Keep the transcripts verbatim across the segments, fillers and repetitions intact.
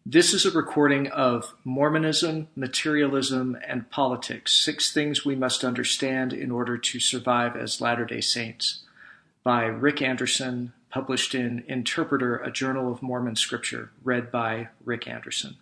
This is a recording of Mormonism, Materialism, and Politics, Six Things We Must Understand in Order to Survive as Latter-day Saints, by Rick Anderson, published in Interpreter, a Journal of Mormon Scripture, read by Rick Anderson.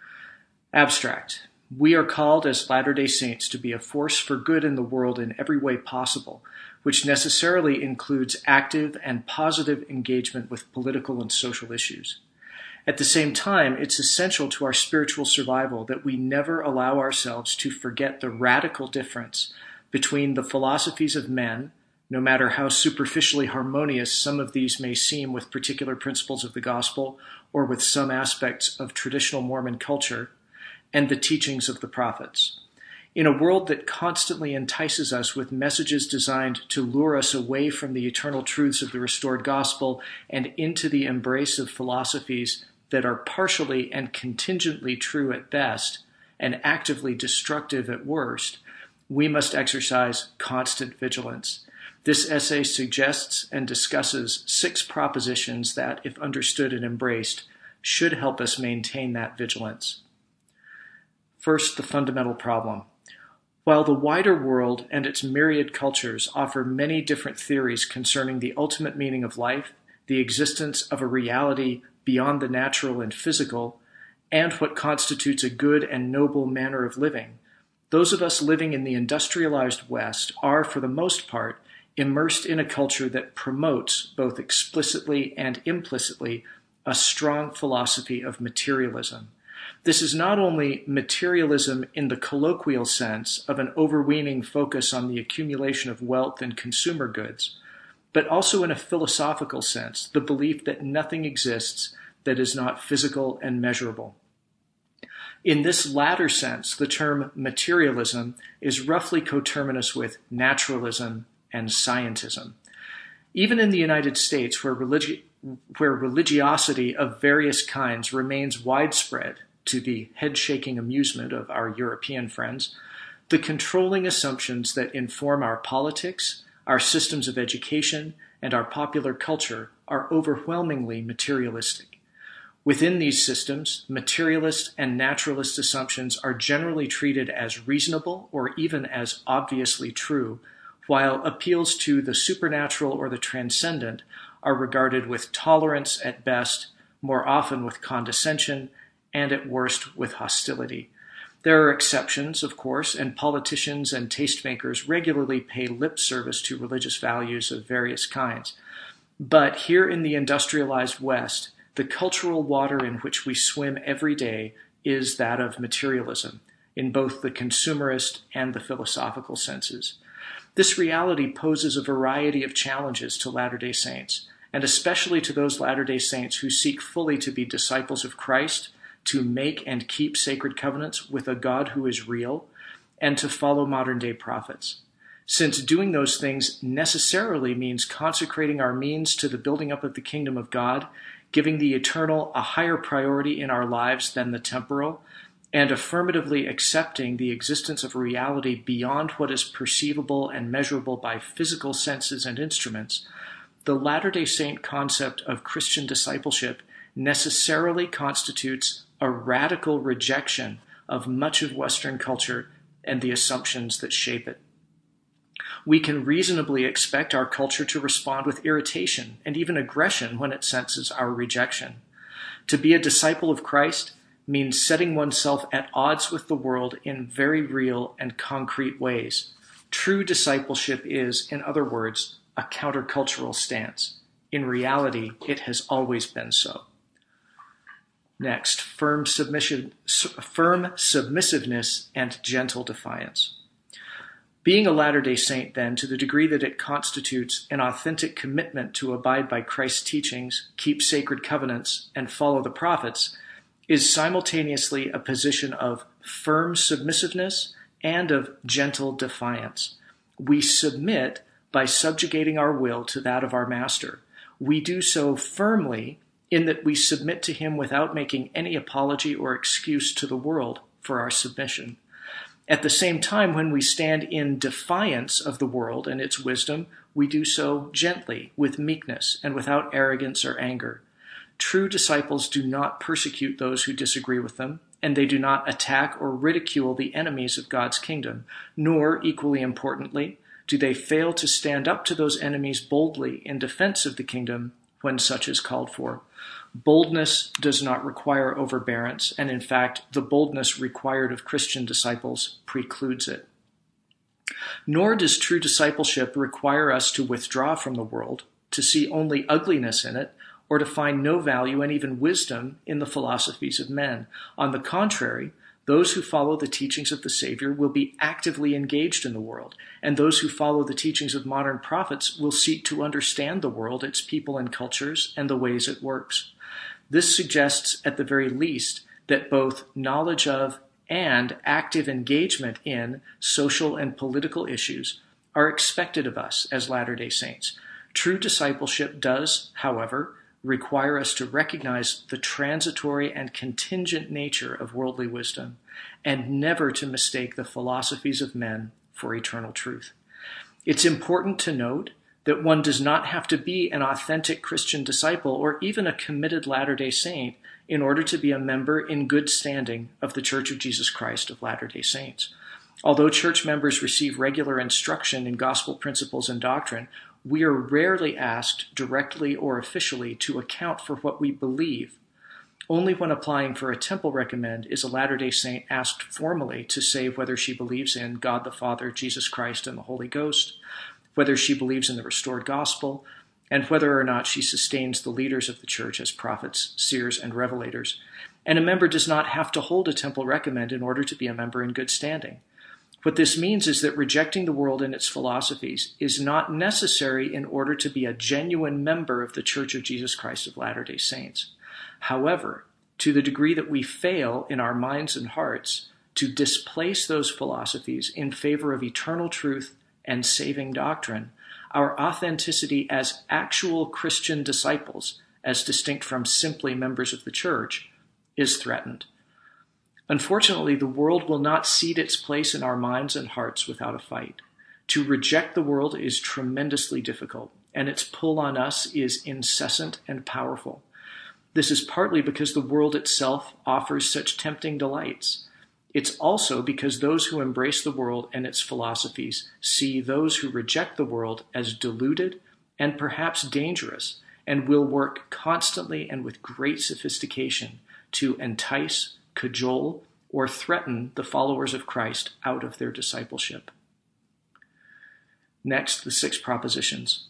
Abstract. We are called as Latter-day Saints to be a force for good in the world in every way possible, which necessarily includes active and positive engagement with political and social issues. At the same time, it's essential to our spiritual survival that we never allow ourselves to forget the radical difference between the philosophies of men, no matter how superficially harmonious some of these may seem with particular principles of the gospel or with some aspects of traditional Mormon culture, and the teachings of the prophets. In a world that constantly entices us with messages designed to lure us away from the eternal truths of the restored gospel and into the embrace of philosophies that are partially and contingently true at best and actively destructive at worst, we must exercise constant vigilance. This essay suggests and discusses six propositions that, if understood and embraced, should help us maintain that vigilance. First, the fundamental problem. While the wider world and its myriad cultures offer many different theories concerning the ultimate meaning of life, the existence of a reality beyond the natural and physical, and what constitutes a good and noble manner of living, those of us living in the industrialized West are, for the most part, immersed in a culture that promotes, both explicitly and implicitly, a strong philosophy of materialism. This is not only materialism in the colloquial sense of an overweening focus on the accumulation of wealth and consumer goods, but also in a philosophical sense, the belief that nothing exists that is not physical and measurable. In this latter sense, the term materialism is roughly coterminous with naturalism and scientism. Even in the United States, where, religi- where religiosity of various kinds remains widespread, to the head-shaking amusement of our European friends, the controlling assumptions that inform our politics, our systems of education, and our popular culture are overwhelmingly materialistic. Within these systems, materialist and naturalist assumptions are generally treated as reasonable or even as obviously true, while appeals to the supernatural or the transcendent are regarded with tolerance at best, more often with condescension, and at worst with hostility. There are exceptions, of course, and politicians and tastemakers regularly pay lip service to religious values of various kinds. But here in the industrialized West, the cultural water in which we swim every day is that of materialism, in both the consumerist and the philosophical senses. This reality poses a variety of challenges to Latter-day Saints, and especially to those Latter-day Saints who seek fully to be disciples of Christ, to make and keep sacred covenants with a God who is real, and to follow modern-day prophets. Since doing those things necessarily means consecrating our means to the building up of the kingdom of God, giving the eternal a higher priority in our lives than the temporal, and affirmatively accepting the existence of a reality beyond what is perceivable and measurable by physical senses and instruments, the Latter-day Saint concept of Christian discipleship necessarily constitutes a radical rejection of much of Western culture and the assumptions that shape it. We can reasonably expect our culture to respond with irritation and even aggression when it senses our rejection. To be a disciple of Christ means setting oneself at odds with the world in very real and concrete ways. True discipleship is, in other words, a countercultural stance. In reality, it has always been so. Next, firm submission, firm submissiveness and gentle defiance. Being a Latter-day Saint, then, to the degree that it constitutes an authentic commitment to abide by Christ's teachings, keep sacred covenants, and follow the prophets, is simultaneously a position of firm submissiveness and of gentle defiance. We submit by subjugating our will to that of our Master. We do so firmly in that we submit to him without making any apology or excuse to the world for our submission. At the same time, when we stand in defiance of the world and its wisdom, we do so gently, with meekness, and without arrogance or anger. True disciples do not persecute those who disagree with them, and they do not attack or ridicule the enemies of God's kingdom, nor, equally importantly, do they fail to stand up to those enemies boldly in defense of the kingdom when such is called for. Boldness does not require overbearance, and in fact, the boldness required of Christian disciples precludes it. Nor does true discipleship require us to withdraw from the world, to see only ugliness in it, or to find no value and even wisdom in the philosophies of men. On the contrary, those who follow the teachings of the Savior will be actively engaged in the world, and those who follow the teachings of modern prophets will seek to understand the world, its people and cultures, and the ways it works. This suggests, at the very least, that both knowledge of and active engagement in social and political issues are expected of us as Latter-day Saints. True discipleship does, however, require us to recognize the transitory and contingent nature of worldly wisdom, and never to mistake the philosophies of men for eternal truth. It's important to note that one does not have to be an authentic Christian disciple or even a committed Latter-day Saint in order to be a member in good standing of the Church of Jesus Christ of Latter-day Saints. Although church members receive regular instruction in gospel principles and doctrine, we are rarely asked directly or officially to account for what we believe. Only when applying for a temple recommend is a Latter-day Saint asked formally to say whether she believes in God the Father, Jesus Christ, and the Holy Ghost, whether she believes in the restored gospel, and whether or not she sustains the leaders of the church as prophets, seers, and revelators. And a member does not have to hold a temple recommend in order to be a member in good standing. What this means is that rejecting the world and its philosophies is not necessary in order to be a genuine member of the Church of Jesus Christ of Latter-day Saints. However, to the degree that we fail in our minds and hearts to displace those philosophies in favor of eternal truth and saving doctrine, our authenticity as actual Christian disciples, as distinct from simply members of the church, is threatened. Unfortunately, the world will not cede its place in our minds and hearts without a fight. To reject the world is tremendously difficult, and its pull on us is incessant and powerful. This is partly because the world itself offers such tempting delights. It's also because those who embrace the world and its philosophies see those who reject the world as deluded and perhaps dangerous, and will work constantly and with great sophistication to entice, cajole, or threaten the followers of Christ out of their discipleship. Next, the six propositions.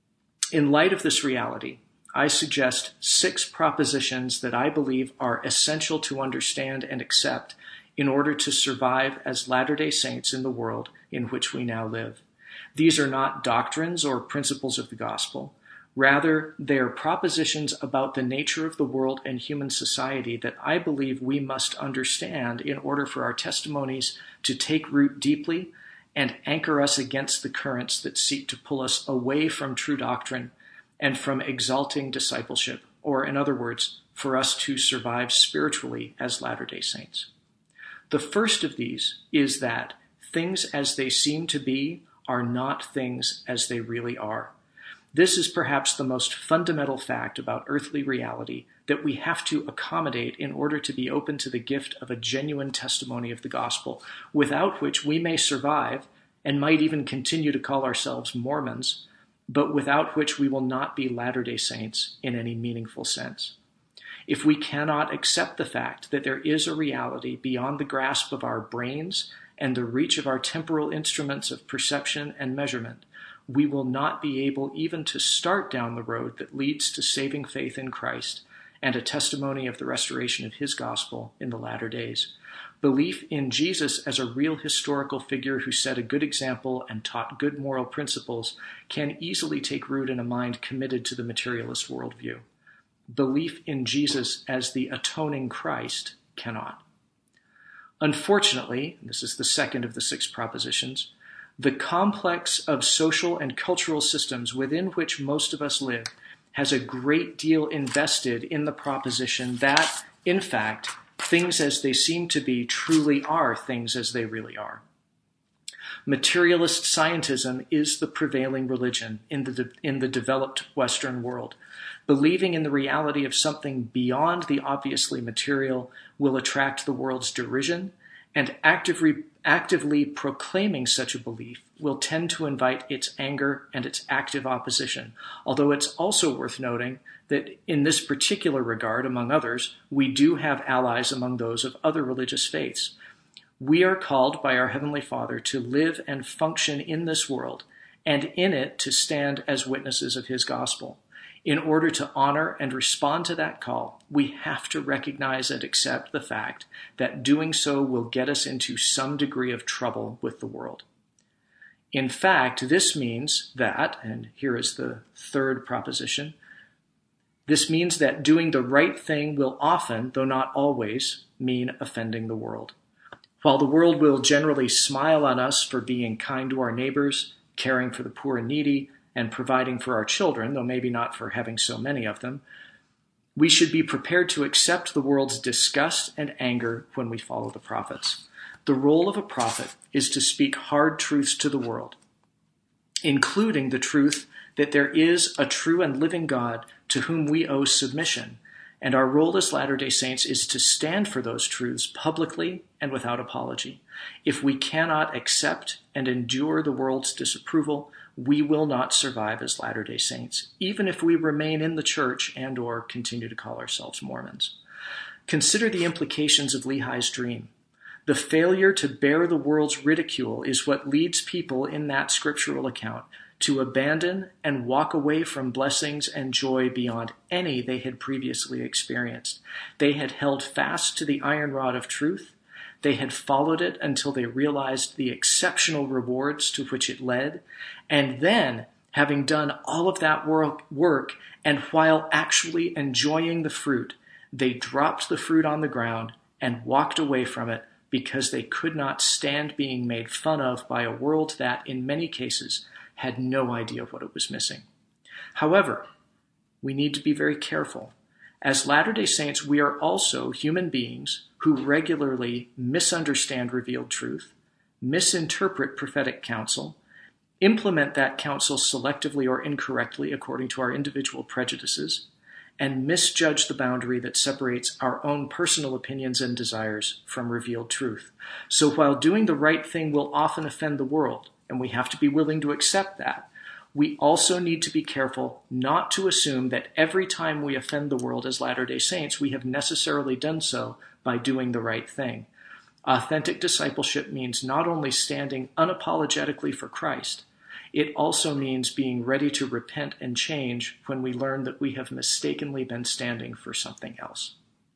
In light of this reality, I suggest six propositions that I believe are essential to understand and accept in order to survive as Latter-day Saints in the world in which we now live. These are not doctrines or principles of the gospel. Rather, they are propositions about the nature of the world and human society that I believe we must understand in order for our testimonies to take root deeply and anchor us against the currents that seek to pull us away from true doctrine and from exalting discipleship, or in other words, for us to survive spiritually as Latter-day Saints. The first of these is that things as they seem to be are not things as they really are. This is perhaps the most fundamental fact about earthly reality that we have to accommodate in order to be open to the gift of a genuine testimony of the gospel, without which we may survive and might even continue to call ourselves Mormons, but without which we will not be Latter-day Saints in any meaningful sense. If we cannot accept the fact that there is a reality beyond the grasp of our brains and the reach of our temporal instruments of perception and measurement, we will not be able even to start down the road that leads to saving faith in Christ and a testimony of the restoration of his gospel in the latter days. Belief in Jesus as a real historical figure who set a good example and taught good moral principles can easily take root in a mind committed to the materialist worldview. Belief in Jesus as the atoning Christ cannot. Unfortunately, and this is the second of the six propositions, the complex of social and cultural systems within which most of us live has a great deal invested in the proposition that, in fact, things as they seem to be truly are things as they really are. Materialist scientism is the prevailing religion in the, de- in the developed Western world. Believing in the reality of something beyond the obviously material will attract the world's derision, and actively, actively proclaiming such a belief will tend to invite its anger and its active opposition, although it's also worth noting that in this particular regard, among others, we do have allies among those of other religious faiths. We are called by our Heavenly Father to live and function in this world, and in it to stand as witnesses of His gospel. In order to honor and respond to that call, we have to recognize and accept the fact that doing so will get us into some degree of trouble with the world. In fact, this means that, and here is the third proposition, this means that doing the right thing will often, though not always, mean offending the world. While the world will generally smile on us for being kind to our neighbors, caring for the poor and needy, and providing for our children, though maybe not for having so many of them, we should be prepared to accept the world's disgust and anger when we follow the prophets. The role of a prophet is to speak hard truths to the world, including the truth that there is a true and living God to whom we owe submission, and our role as Latter-day Saints is to stand for those truths publicly and without apology. If we cannot accept and endure the world's disapproval, we will not survive as Latter-day Saints, even if we remain in the church and or continue to call ourselves Mormons. Consider the implications of Lehi's dream. The failure to bear the world's ridicule is what leads people in that scriptural account to abandon and walk away from blessings and joy beyond any they had previously experienced. They had held fast to the iron rod of truth. They had followed it until they realized the exceptional rewards to which it led. And then, having done all of that work, and while actually enjoying the fruit, they dropped the fruit on the ground and walked away from it because they could not stand being made fun of by a world that, in many cases, had no idea what it was missing. However, we need to be very careful. As Latter-day Saints, we are also human beings who regularly misunderstand revealed truth, misinterpret prophetic counsel, implement that counsel selectively or incorrectly according to our individual prejudices, and misjudge the boundary that separates our own personal opinions and desires from revealed truth. So while doing the right thing will often offend the world, and we have to be willing to accept that, we also need to be careful not to assume that every time we offend the world as Latter-day Saints, we have necessarily done so by doing the right thing. Authentic discipleship means not only standing unapologetically for Christ, it also means being ready to repent and change when we learn that we have mistakenly been standing for something else.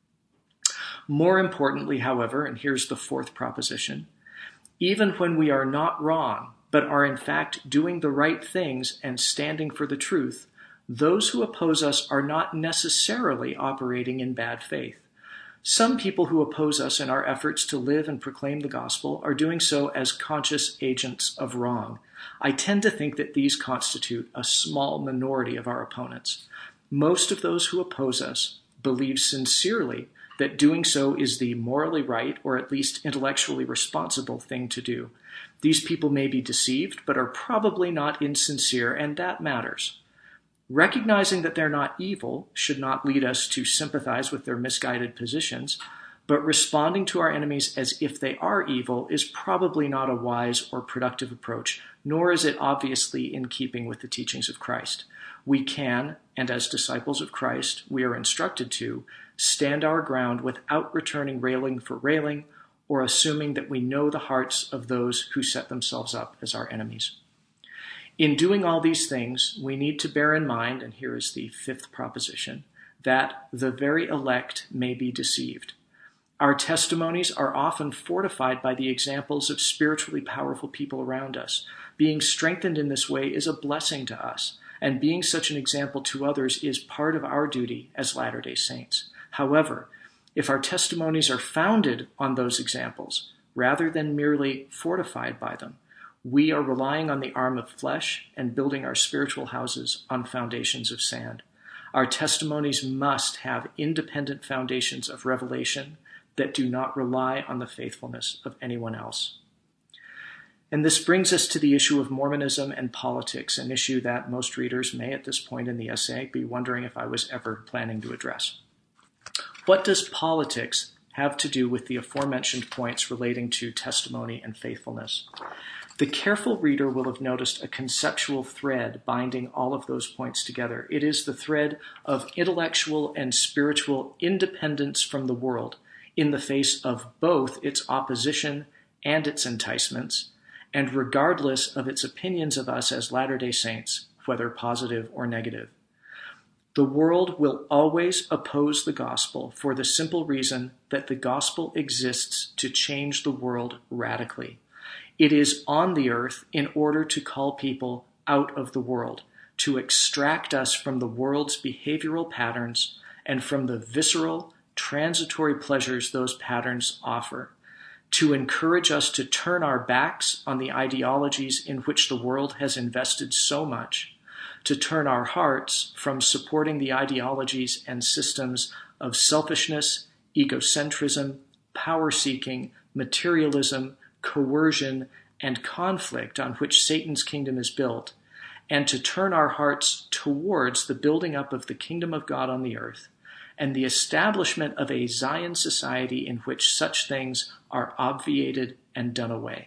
More importantly, however, and here's the fourth proposition, even when we are not wrong, but are in fact doing the right things and standing for the truth, those who oppose us are not necessarily operating in bad faith. Some people who oppose us in our efforts to live and proclaim the gospel are doing so as conscious agents of wrong. I tend to think that these constitute a small minority of our opponents. Most of those who oppose us believe sincerely that doing so is the morally right, or at least intellectually responsible thing to do. These people may be deceived, but are probably not insincere, and that matters. Recognizing that they're not evil should not lead us to sympathize with their misguided positions, but responding to our enemies as if they are evil is probably not a wise or productive approach, nor is it obviously in keeping with the teachings of Christ. We can, and as disciples of Christ, we are instructed to, stand our ground without returning railing for railing or assuming that we know the hearts of those who set themselves up as our enemies. In doing all these things, we need to bear in mind, and here is the fifth proposition, that the very elect may be deceived. Our testimonies are often fortified by the examples of spiritually powerful people around us. Being strengthened in this way is a blessing to us, and being such an example to others is part of our duty as Latter-day Saints. However, if our testimonies are founded on those examples, rather than merely fortified by them, we are relying on the arm of flesh and building our spiritual houses on foundations of sand. Our testimonies must have independent foundations of revelation that do not rely on the faithfulness of anyone else. And this brings us to the issue of Mormonism and politics, an issue that most readers may at this point in the essay be wondering if I was ever planning to address. What does politics have to do with the aforementioned points relating to testimony and faithfulness? The careful reader will have noticed a conceptual thread binding all of those points together. It is the thread of intellectual and spiritual independence from the world in the face of both its opposition and its enticements, and regardless of its opinions of us as Latter-day Saints, whether positive or negative. The world will always oppose the gospel for the simple reason that the gospel exists to change the world radically. It is on the earth in order to call people out of the world, to extract us from the world's behavioral patterns and from the visceral, transitory pleasures those patterns offer, to encourage us to turn our backs on the ideologies in which the world has invested so much, to turn our hearts from supporting the ideologies and systems of selfishness, egocentrism, power-seeking, materialism, coercion, and conflict on which Satan's kingdom is built, and to turn our hearts towards the building up of the kingdom of God on the earth, and the establishment of a Zion society in which such things are obviated and done away.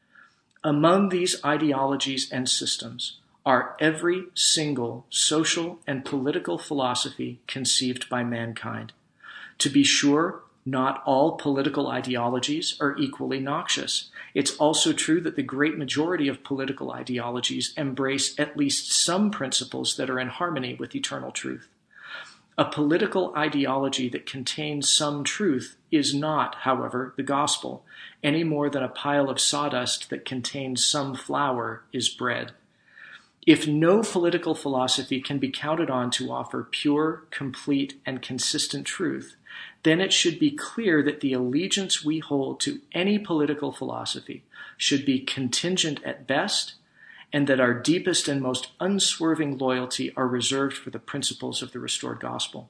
Among these ideologies and systems are every single social and political philosophy conceived by mankind. To be sure, not all political ideologies are equally noxious. It's also true that the great majority of political ideologies embrace at least some principles that are in harmony with eternal truth. A political ideology that contains some truth is not, however, the gospel, any more than a pile of sawdust that contains some flour is bread. If no political philosophy can be counted on to offer pure, complete, and consistent truth, then it should be clear that the allegiance we hold to any political philosophy should be contingent at best, and that our deepest and most unswerving loyalty are reserved for the principles of the restored gospel.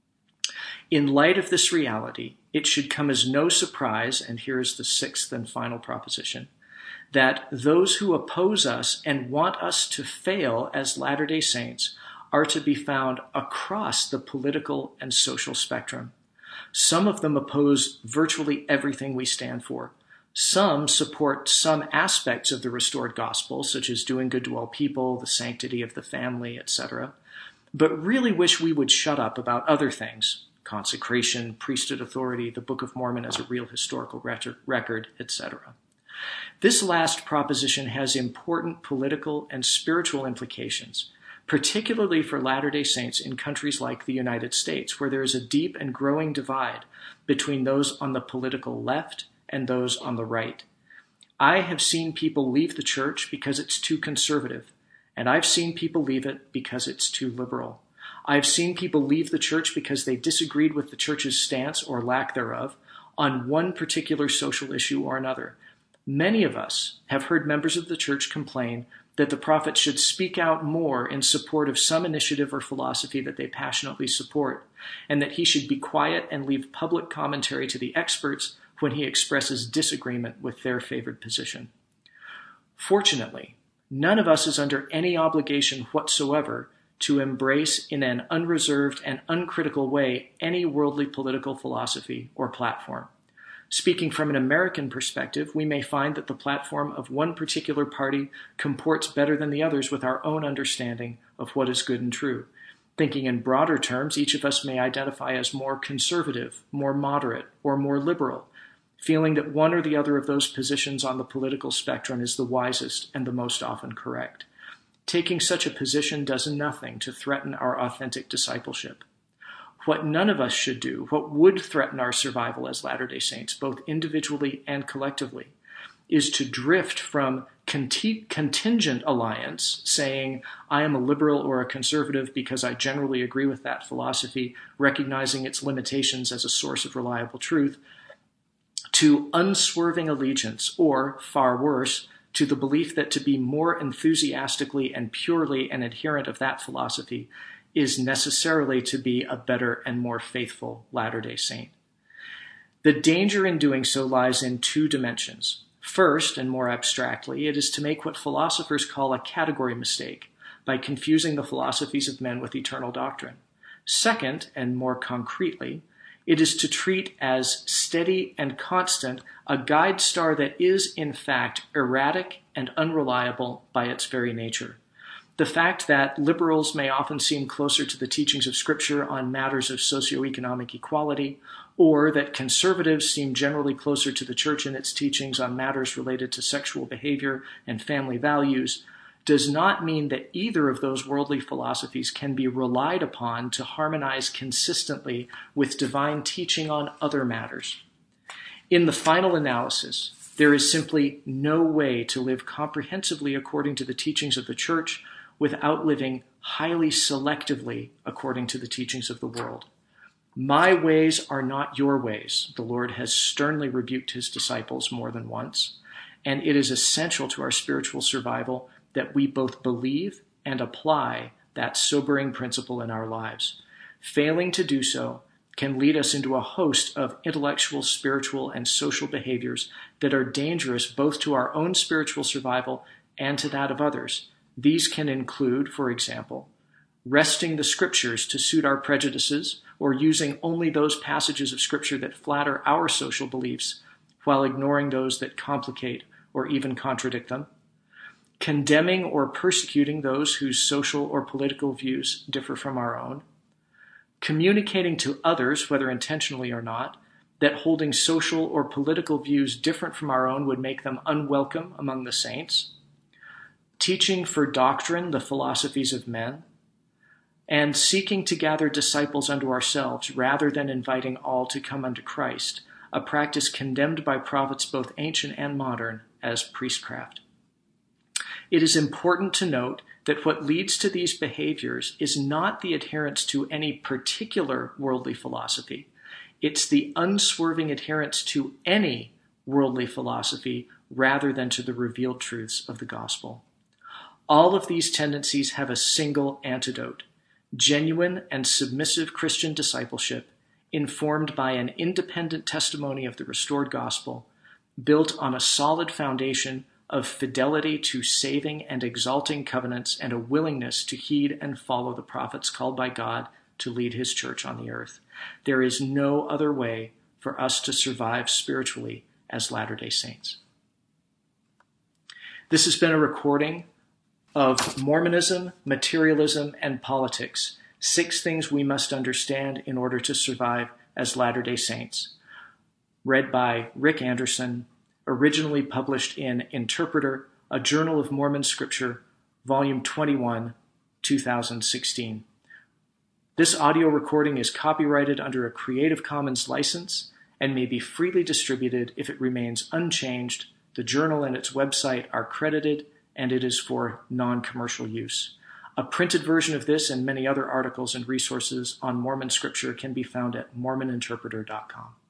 In light of this reality, it should come as no surprise, and here is the sixth and final proposition, that those who oppose us and want us to fail as Latter-day Saints are to be found across the political and social spectrum. Some of them oppose virtually everything we stand for. Some support some aspects of the restored gospel, such as doing good to all people, the sanctity of the family, et cetera, but really wish we would shut up about other things, consecration, priesthood authority, the Book of Mormon as a real historical record, et cetera. This last proposition has important political and spiritual implications, particularly for Latter-day Saints in countries like the United States, where there is a deep and growing divide between those on the political left and those on the right. I have seen people leave the church because it's too conservative, and I've seen people leave it because it's too liberal. I've seen people leave the church because they disagreed with the church's stance or lack thereof on one particular social issue or another. Many of us have heard members of the church complain that the prophet should speak out more in support of some initiative or philosophy that they passionately support, and that he should be quiet and leave public commentary to the experts when he expresses disagreement with their favored position. Fortunately, none of us is under any obligation whatsoever to embrace in an unreserved and uncritical way any worldly political philosophy or platform. Speaking from an American perspective, we may find that the platform of one particular party comports better than the others with our own understanding of what is good and true. Thinking in broader terms, each of us may identify as more conservative, more moderate, or more liberal, feeling that one or the other of those positions on the political spectrum is the wisest and the most often correct. Taking such a position does nothing to threaten our authentic discipleship. What none of us should do, what would threaten our survival as Latter-day Saints, both individually and collectively, is to drift from conti- contingent alliance, saying, I am a liberal or a conservative because I generally agree with that philosophy, recognizing its limitations as a source of reliable truth, to unswerving allegiance, or, far worse, to the belief that to be more enthusiastically and purely an adherent of that philosophy is necessarily to be a better and more faithful Latter-day Saint. The danger in doing so lies in two dimensions. First, and more abstractly, it is to make what philosophers call a category mistake by confusing the philosophies of men with eternal doctrine. Second, and more concretely, it is to treat as steady and constant a guide star that is, in fact, erratic and unreliable by its very nature. The fact that liberals may often seem closer to the teachings of Scripture on matters of socioeconomic equality, or that conservatives seem generally closer to the Church in its teachings on matters related to sexual behavior and family values, does not mean that either of those worldly philosophies can be relied upon to harmonize consistently with divine teaching on other matters. In the final analysis, there is simply no way to live comprehensively according to the teachings of the Church without living highly selectively according to the teachings of the world. My ways are not your ways, the Lord has sternly rebuked his disciples more than once, and it is essential to our spiritual survival that we both believe and apply that sobering principle in our lives. Failing to do so can lead us into a host of intellectual, spiritual, and social behaviors that are dangerous both to our own spiritual survival and to that of others. These can include, for example, wresting the Scriptures to suit our prejudices or using only those passages of Scripture that flatter our social beliefs while ignoring those that complicate or even contradict them, condemning or persecuting those whose social or political views differ from our own, communicating to others, whether intentionally or not, that holding social or political views different from our own would make them unwelcome among the saints, teaching for doctrine the philosophies of men, and seeking to gather disciples unto ourselves rather than inviting all to come unto Christ, a practice condemned by prophets both ancient and modern as priestcraft. It is important to note that what leads to these behaviors is not the adherence to any particular worldly philosophy. It's the unswerving adherence to any worldly philosophy rather than to the revealed truths of the gospel. All of these tendencies have a single antidote: genuine and submissive Christian discipleship informed by an independent testimony of the restored gospel, built on a solid foundation of fidelity to saving and exalting covenants and a willingness to heed and follow the prophets called by God to lead his church on the earth. There is no other way for us to survive spiritually as Latter-day Saints. This has been a recording of Mormonism, Materialism, and Politics, Six Things We Must Understand in Order to Survive as Latter-day Saints, read by Rick Anderson, originally published in Interpreter, a Journal of Mormon Scripture, Volume twenty-one, two thousand sixteen. This audio recording is copyrighted under a Creative Commons license and may be freely distributed if it remains unchanged. The journal and its website are credited, and it is for non-commercial use. A printed version of this and many other articles and resources on Mormon Scripture can be found at mormon interpreter dot com.